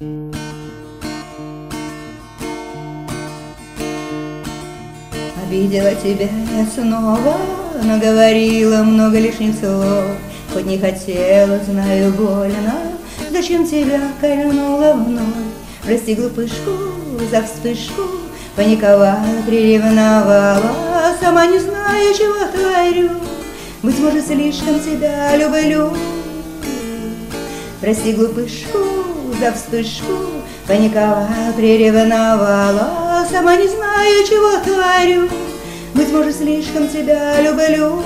Обидела тебя я снова, наговорила много лишних слов. Хоть не хотела, знаю, больно, зачем тебя кольнула вновь. Прости глупышку за вспышку, паниковала, приревновала. Сама не знаю, чего творю, быть может, слишком тебя люблю. Прости глупышку за вспышку, паниковала, приревновала. Сама не знаю, чего творю, быть может, слишком тебя люблю.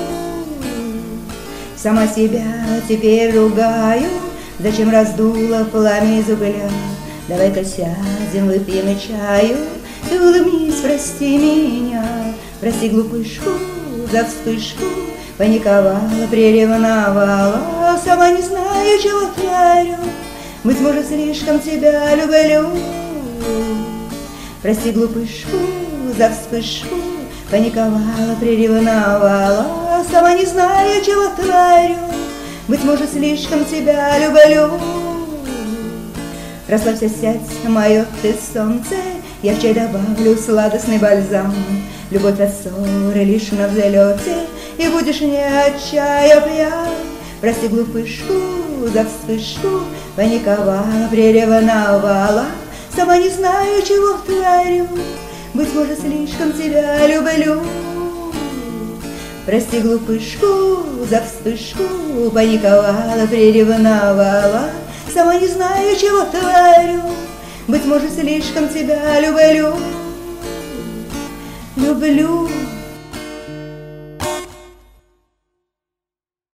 Сама себя теперь ругаю, зачем раздула пламя из угля. Давай-ка сядем, выпьем чаю, ты улыбнись, прости меня. Прости глупышку за вспышку, паниковала, приревновала. Сама не знаю, чего творю, быть может, слишком тебя люблю. Прости глупышку за вспышку, паниковала, приревновала. Сама не знаю, чего творю, быть может, слишком тебя люблю. Расслабься, сядь, мое ты солнце, я в чай добавлю сладостный бальзам. Любовь от ссоры лишь на взлете, и будешь не от чая пьян. Прости глупышку за вспышку, паниковала, приревновала. Сама не знаю, чего творю, быть может, слишком тебя люблю. Прости глупышку за вспышку, паниковала, приревновала. Сама не знаю, чего творю, быть может, слишком тебя люблю. Люблю.